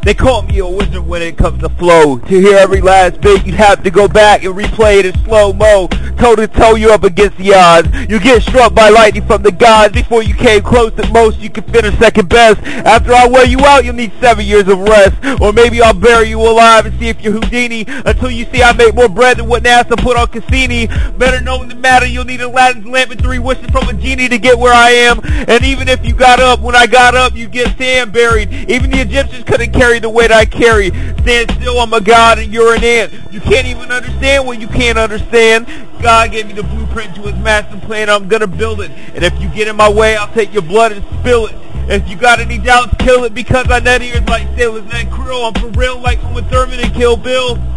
They call me a wizard when it comes to flow. To hear every last bit, you'd have to go back and replay it in slow-mo. Toe to toe, you're up against the odds. You get struck by lightning from the gods. Before you came close, at most you can finish second best. After I wear you out, you'll need 7 years of rest. Or maybe I'll bury you alive and see if you're Houdini, until you see I make more bread than what NASA put on Cassini. Better known than matter, you'll need Aladdin's lamp and 3 wishes from a genie to get where I am. And even if you got up, when I got up, you get sand buried. Even the Egyptians couldn't carry the weight I carry. Stand still, I'm a god and you're an ant. You can't even understand what you can't understand. God gave me the blueprint to his master plan, I'm gonna build it. And if you get in my way, I'll take your blood and spill it. If you got any doubts, kill it, because I net ears like Sailor's Neck Krill. I'm for real like Uma Thurman and Kill Bill.